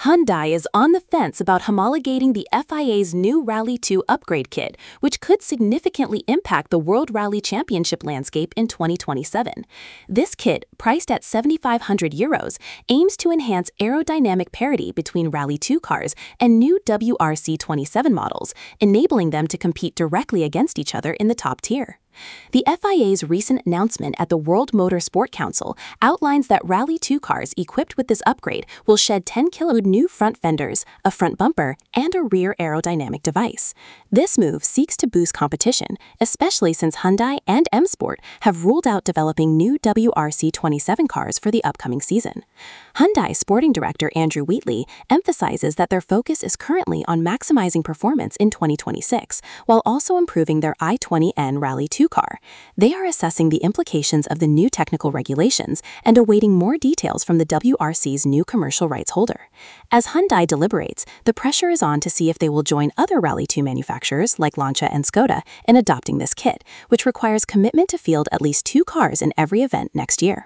Hyundai is on the fence about homologating the FIA's new Rally 2 upgrade kit, which could significantly impact the World Rally Championship landscape in 2027. This kit, priced at €7,500, aims to enhance aerodynamic parity between Rally 2 cars and new WRC27 models, enabling them to compete directly against each other in the top tier. The FIA's recent announcement at the World Motor Sport Council outlines that Rally 2 cars equipped with this upgrade will shed 10-kilo new front fenders, a front bumper, and a rear aerodynamic device. This move seeks to boost competition, especially since Hyundai and M Sport have ruled out developing new WRC27 cars for the upcoming season. Hyundai Sporting Director Andrew Wheatley emphasizes that their focus is currently on maximizing performance in 2026, while also improving their i20N Rally 2 car. They are assessing the implications of the new technical regulations and awaiting more details from the WRC's new commercial rights holder. As Hyundai deliberates, the pressure is on to see if they will join other Rally 2 manufacturers like Lancia and Skoda in adopting this kit, which requires commitment to field at least 2 cars in every event next year.